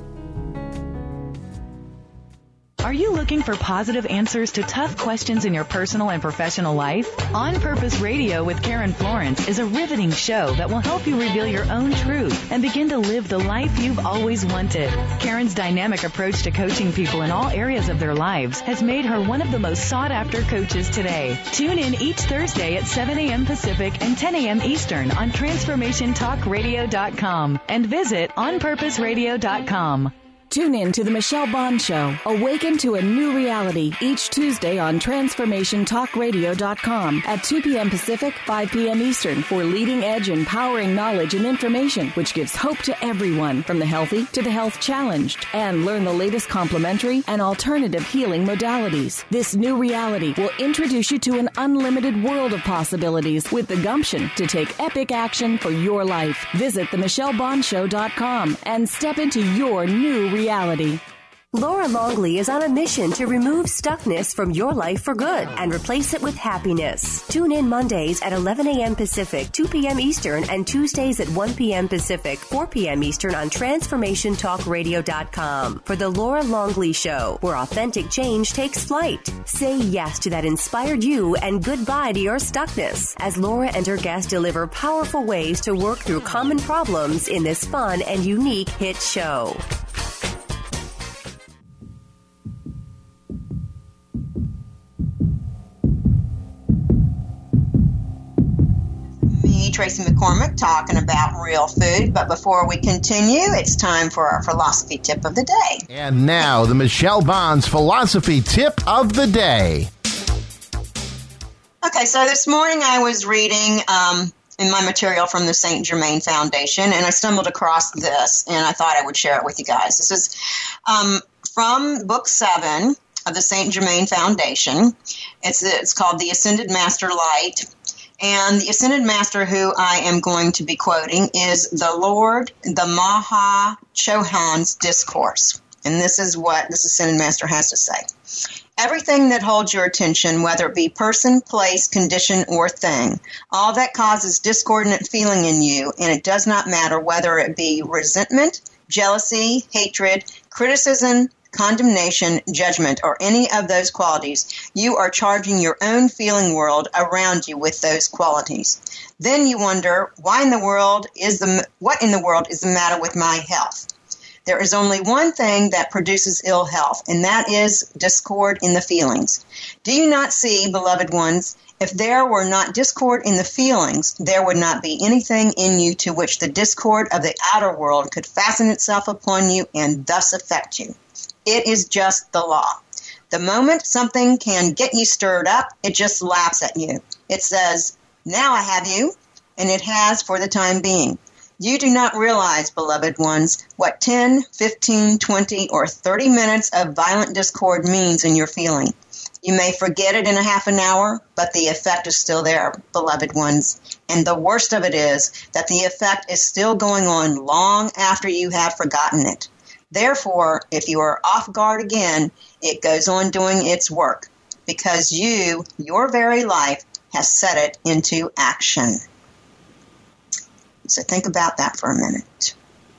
Are you looking for positive answers to tough questions in your personal and professional life? On Purpose Radio with Karen Florence is a riveting show that will help you reveal your own truth and begin to live the life you've always wanted. Karen's dynamic approach to coaching people in all areas of their lives has made her one of the most sought-after coaches today. Tune in each Thursday at 7 a.m. Pacific and 10 a.m. Eastern on TransformationTalkRadio.com and visit OnPurposeRadio.com. Tune in to The Michelle Bond Show, Awaken to a New Reality, each Tuesday on TransformationTalkRadio.com at 2 p.m. Pacific, 5 p.m. Eastern for leading-edge empowering knowledge and information which gives hope to everyone, from the healthy to the health challenged, and learn the latest complementary and alternative healing modalities. This new reality will introduce you to an unlimited world of possibilities with the gumption to take epic action for your life. Visit themichellebondshow.com and step into your new reality. Laura Longley is on a mission to remove stuckness from your life for good and replace it with happiness. Tune in Mondays at 11 a.m. Pacific, 2 p.m. Eastern, and Tuesdays at 1 p.m. Pacific, 4 p.m. Eastern on TransformationTalkRadio.com for The Laura Longley Show, where authentic change takes flight. Say yes to that inspired you and goodbye to your stuckness as Laura and her guests deliver powerful ways to work through common problems in this fun and unique hit show. Tracy McCormick talking about real food. But before we continue, it's time for our philosophy tip of the day. And now, the Michelle Bonds philosophy tip of the day. Okay, so this morning I was reading in my material from the St. Germain Foundation, and I stumbled across this, and I thought I would share it with you guys. This is from Book 7, of the St. Germain Foundation. It's called the Ascended Master Light. And the Ascended Master who I am going to be quoting is the Lord, the Maha Chohan's Discourse. And this is what this Ascended Master has to say. Everything that holds your attention, whether it be person, place, condition, or thing, all that causes discordant feeling in you, and it does not matter whether it be resentment, jealousy, hatred, criticism, condemnation, judgment, or any of those qualities, you are charging your own feeling world around you with those qualities. Then you wonder, what in the world is the matter with my health? There is only one thing that produces ill health, and that is discord in the feelings. Do you not see, beloved ones, if there were not discord in the feelings, there would not be anything in you to which the discord of the outer world could fasten itself upon you and thus affect you. It is just the law. The moment something can get you stirred up, it just laughs at you. It says, now I have you, and it has for the time being. You do not realize, beloved ones, what 10, 15, 20, or 30 minutes of violent discord means in your feeling. You may forget it in a half an hour, but the effect is still there, beloved ones. And the worst of it is that the effect is still going on long after you have forgotten it. Therefore, if you are off guard again, it goes on doing its work, because your very life, has set it into action. So think about that for a minute.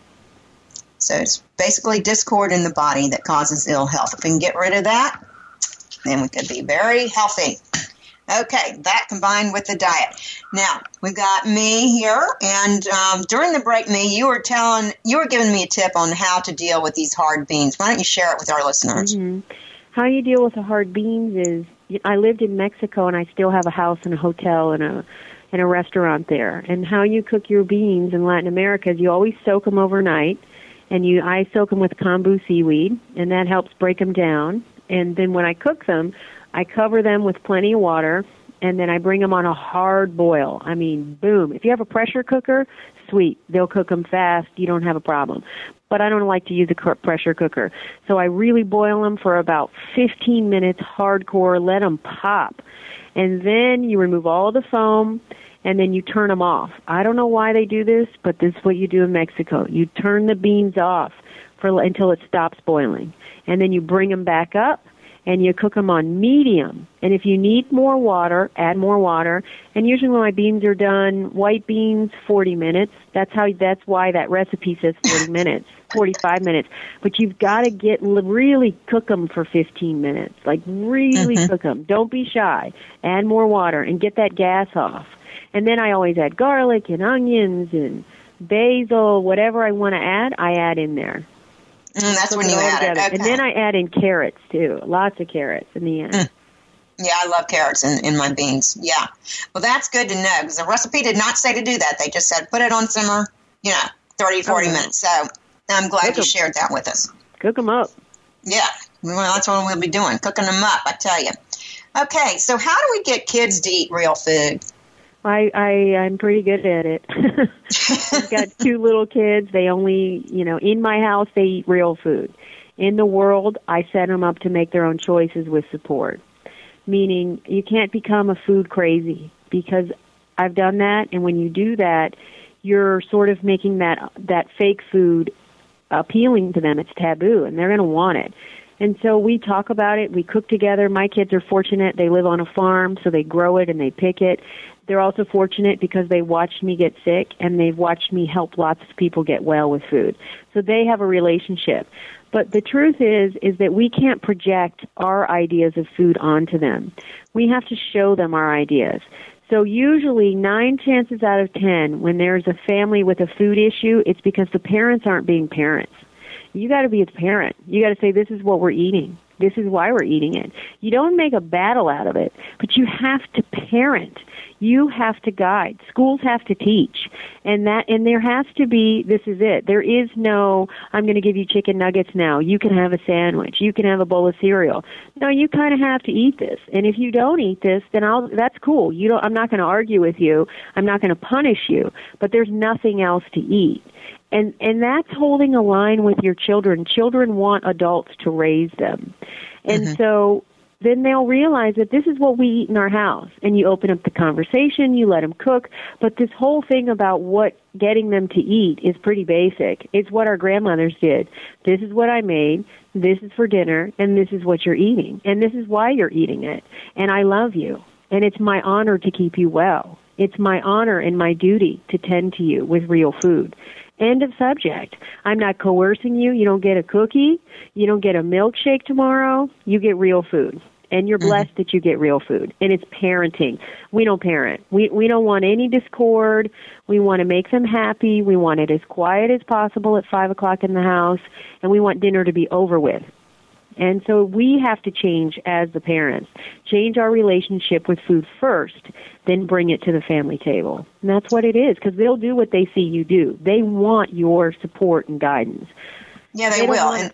So it's basically discord in the body that causes ill health. If we can get rid of that, then we could be very healthy. Okay, that combined with the diet. Now, we've got me here, and during the break, you were giving me a tip on how to deal with these hard beans. Why don't you share it with our listeners? Mm-hmm. How you deal with the hard beans is, I lived in Mexico, and I still have a house and a hotel and a restaurant there. And how you cook your beans in Latin America is you always soak them overnight, and I soak them with kombu seaweed, and that helps break them down. And then when I cook them, I cover them with plenty of water, and then I bring them on a hard boil. I mean, boom. If you have a pressure cooker, sweet. They'll cook them fast. You don't have a problem. But I don't like to use a pressure cooker. So I really boil them for about 15 minutes, hardcore, let them pop. And then you remove all the foam, and then you turn them off. I don't know why they do this, but this is what you do in Mexico. You turn the beans off until it stops boiling. And then you bring them back up, and you cook them on medium. And if you need more water, add more water. And usually when my beans are done, white beans, 40 minutes. That's why that recipe says 40 minutes, 45 minutes. But you've got to really cook them for 15 minutes. Like really cook them. Don't be shy. Add more water and get that gas off. And then I always add garlic and onions and basil, whatever I want to add, I add in there. That's when you add it. Okay. And then I add in carrots, too. Lots of carrots in the end. Yeah, I love carrots in my beans. Yeah. Well, that's good to know, because the recipe did not say to do that. They just said put it on simmer, 30, 40 minutes. So I'm glad you shared that with us. Cook them up. Yeah. Well, that's what we'll be doing, cooking them up, I tell you. Okay, so how do we get kids to eat real food? I'm pretty good at it. I've got 2 little kids. They only, in my house, they eat real food. In the world, I set them up to make their own choices with support. Meaning, you can't become a food crazy, because I've done that, and when you do that, you're sort of making that fake food appealing to them. It's taboo, and they're going to want it. And so we talk about it. We cook together. My kids are fortunate. They live on a farm, so they grow it and they pick it. They're also fortunate because they watched me get sick, and they've watched me help lots of people get well with food. So they have a relationship. But the truth is that we can't project our ideas of food onto them. We have to show them our ideas. So usually 9 chances out of 10, when there's a family with a food issue, it's because the parents aren't being parents. You got to be a parent. You got to say, this is what we're eating. This is why we're eating it. You don't make a battle out of it, but you have to parent. You have to guide. Schools have to teach. And there has to be, this is it. There is no, I'm going to give you chicken nuggets now. You can have a sandwich. You can have a bowl of cereal. No, you kind of have to eat this. And if you don't eat this, then that's cool. I'm not going to argue with you. I'm not going to punish you. But there's nothing else to eat. And that's holding a line with your children. Children want adults to raise them. And so then they'll realize that this is what we eat in our house. And you open up the conversation, you let them cook. But this whole thing about what getting them to eat is pretty basic. It's what our grandmothers did. This is what I made. This is for dinner. And this is what you're eating. And this is why you're eating it. And I love you. And it's my honor to keep you well. It's my honor and my duty to tend to you with real food. End of subject. I'm not coercing you. You don't get a cookie. You don't get a milkshake tomorrow. You get real food. And you're blessed that you get real food. And it's parenting. We don't parent. We don't want any discord. We want to make them happy. We want it as quiet as possible at 5 o'clock in the house. And we want dinner to be over with. And so we have to change as the parents. Change our relationship with food first, then bring it to the family table. And that's what it is, because they'll do what they see you do. They want your support and guidance. Yeah, they will.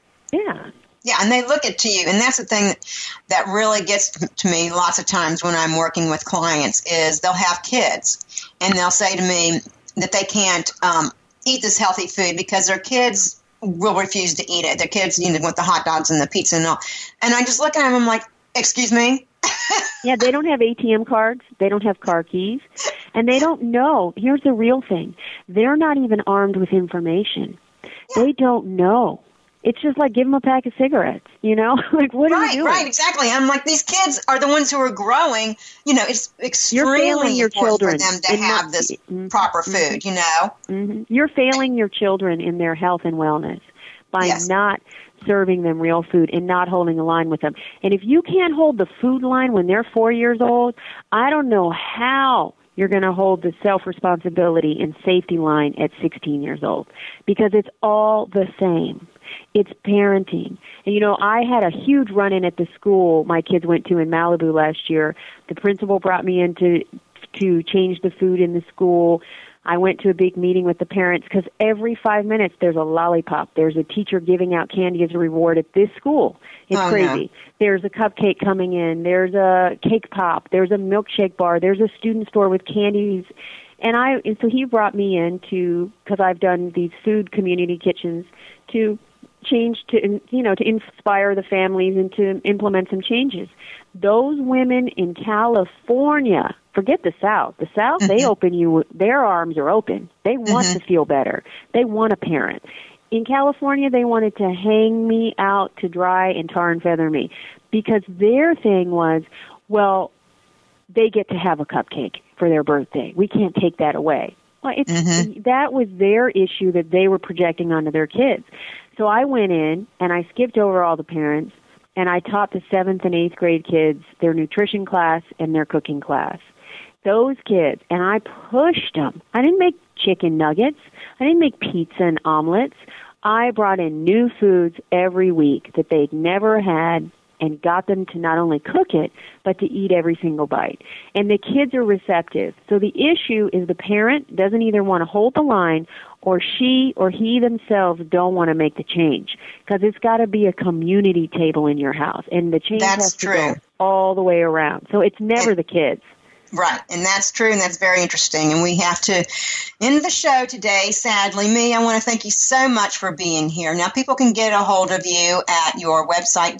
Yeah, and they look at to you. And that's the thing that really gets to me lots of times when I'm working with clients is they'll have kids, and they'll say to me that they can't eat this healthy food because their kids will refuse to eat it. Their kids want the hot dogs and the pizza and all. And I just look at them, I'm like, excuse me? Yeah, they don't have ATM cards. They don't have car keys. And they don't know. Here's the real thing. They're not even armed with information. They don't know. It's just like give them a pack of cigarettes, Like, what are you doing? Right, exactly. I'm like, these kids are the ones who are growing. It's extremely your important children for them to have this proper food, You're failing your children in their health and wellness by not serving them real food and not holding a line with them. And if you can't hold the food line when they're 4 years old, I don't know how you're going to hold the self-responsibility and safety line at 16 years old, because it's all the same. It's parenting. And, I had a huge run-in at the school my kids went to in Malibu last year. The principal brought me in to change the food in the school. I went to a big meeting with the parents because every 5 minutes there's a lollipop. There's a teacher giving out candy as a reward at this school. It's crazy. No. There's a cupcake coming in. There's a cake pop. There's a milkshake bar. There's a student store with candies. And so he brought me in because I've done these food community kitchens to change to inspire the families and to implement some changes. Those women in California, forget the South. The South, they open you, their arms are open. They want to feel better. They want a parent. In California, they wanted to hang me out to dry and tar and feather me because their thing was, well, they get to have a cupcake for their birthday. We can't take that away. Well, that was their issue that they were projecting onto their kids. So I went in and I skipped over all the parents and I taught the 7th and 8th grade kids their nutrition class and their cooking class. Those kids, and I pushed them. I didn't make chicken nuggets. I didn't make pizza and omelets. I brought in new foods every week that they'd never had and got them to not only cook it, but to eat every single bite. And the kids are receptive. So the issue is the parent doesn't either want to hold the line or she or he themselves don't want to make the change. Because it's got to be a community table in your house. And the change has to go all the way around. So it's never the kids. Right, and that's true, and that's very interesting. And we have to end the show today, sadly. Me, I want to thank you so much for being here. Now, people can get a hold of you at your website,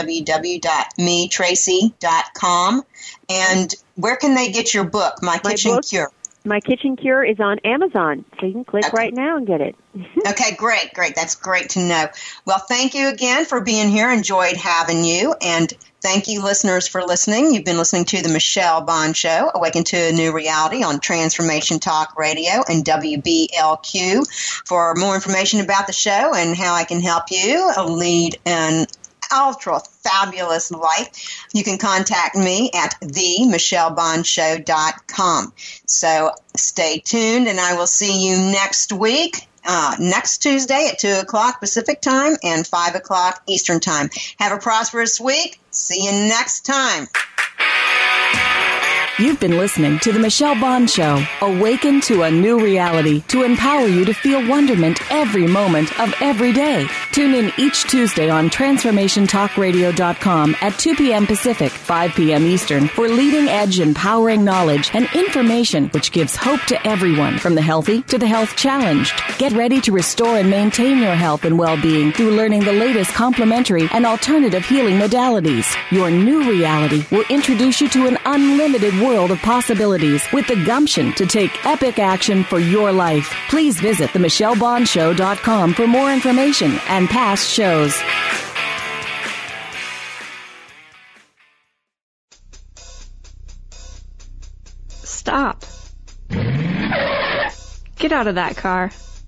www.metracy.com. And where can they get your book, My Kitchen Cure? My Kitchen Cure is on Amazon, so you can click right now and get it. Okay, great. That's great to know. Well, thank you again for being here. Enjoyed having you. And thank you, listeners, for listening. You've been listening to The Michelle Bond Show, Awaken to a New Reality on Transformation Talk Radio and WBLQ. For more information about the show and how I can help you lead an ultra fabulous life, you can contact me at themichellebondshow.com. So stay tuned, and I will see you next week, next Tuesday at 2 o'clock Pacific Time and 5 o'clock Eastern Time. Have a prosperous week. See you next time. You've been listening to The Michelle Bond Show. Awaken to a new reality to empower you to feel wonderment every moment of every day. Tune in each Tuesday on TransformationTalkRadio.com at 2 p.m. Pacific, 5 p.m. Eastern for leading-edge empowering knowledge and information which gives hope to everyone from the healthy to the health challenged. Get ready to restore and maintain your health and well-being through learning the latest complementary and alternative healing modalities. Your new reality will introduce you to an unlimited world of possibilities with the gumption to take epic action for your life. Please visit themichellebondshow.com for more information and past shows. Stop. Get out of that car.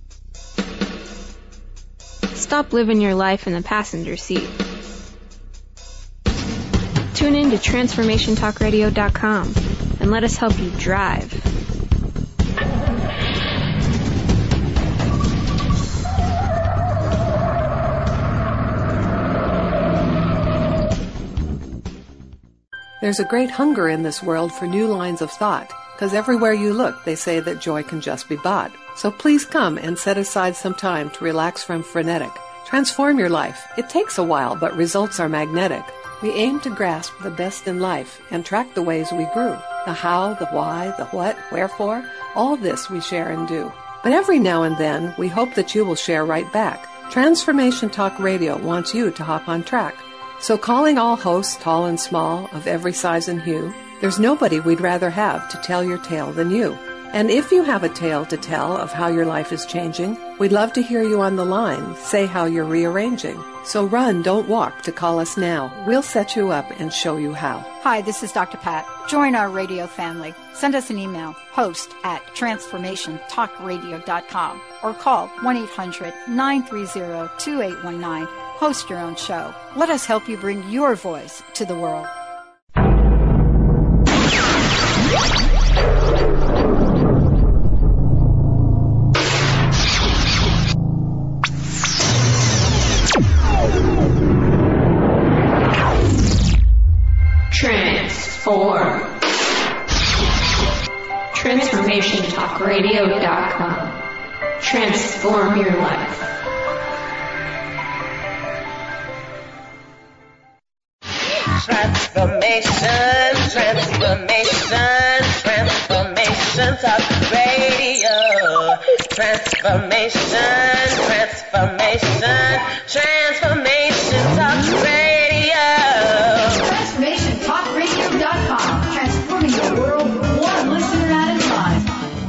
Stop living your life in the passenger seat. Tune in to TransformationTalkRadio.com and let us help you drive. There's a great hunger in this world for new lines of thought, because everywhere you look, they say that joy can just be bought. So please come and set aside some time to relax from frenetic. Transform your life. It takes a while, but results are magnetic. We aim to grasp the best in life and track the ways we grew. The how, the why, the what, wherefore, all this we share and do. But every now and then, we hope that you will share right back. Transformation Talk Radio wants you to hop on track. So calling all hosts, tall and small, of every size and hue, there's nobody we'd rather have to tell your tale than you. And if you have a tale to tell of how your life is changing, we'd love to hear you on the line say how you're rearranging. So run, don't walk to call us now. We'll set you up and show you how. Hi, this is Dr. Pat. Join our radio family. Send us an email, host@transformationtalkradio.com, or call 1-800-930-2819. Host your own show. Let us help you bring your voice to the world. Transform. TransformationTalkRadio.com. Transform your life. Transformation, transformation, transformation talk radio. Transformation, transformation, transformation talk radio. TransformationTalkRadio.com. Transforming the world one listener at a time.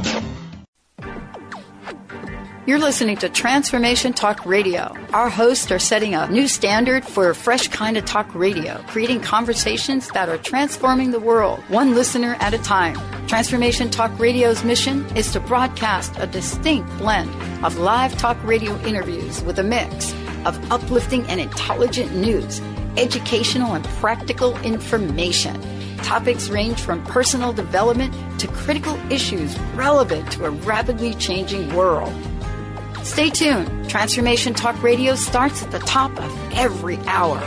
You're listening to Transformation Talk Radio. Our hosts are setting a new standard for a fresh kind of talk radio, creating conversations that are transforming the world, one listener at a time. Transformation Talk Radio's mission is to broadcast a distinct blend of live talk radio interviews with a mix of uplifting and intelligent news, educational and practical information. Topics range from personal development to critical issues relevant to a rapidly changing world. Stay tuned. Transformation Talk Radio starts at the top of every hour.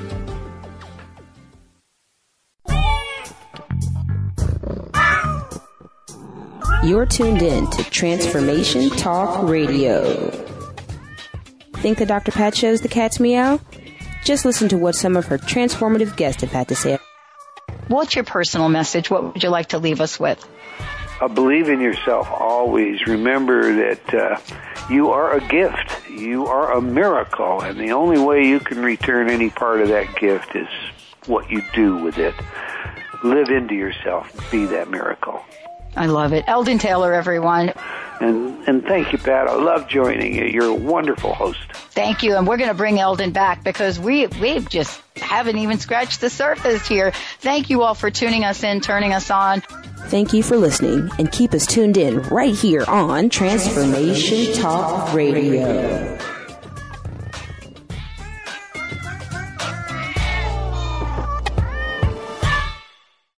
You're tuned in to Transformation Talk Radio. Think that Dr. Pat shows the cat's meow? Just listen to what some of her transformative guests have had to say. What's your personal message? What would you like to leave us with? Believe in yourself always. Remember that you are a gift. You are a miracle. And the only way you can return any part of that gift is what you do with it. Live into yourself. Be that miracle. I love it. Eldon Taylor, everyone. And thank you, Pat. I love joining you. You're a wonderful host. Thank you. And we're going to bring Eldon back because we've just haven't even scratched the surface here. Thank you all for tuning us in, turning us on. Thank you for listening, and keep us tuned in right here on Transformation Talk Radio.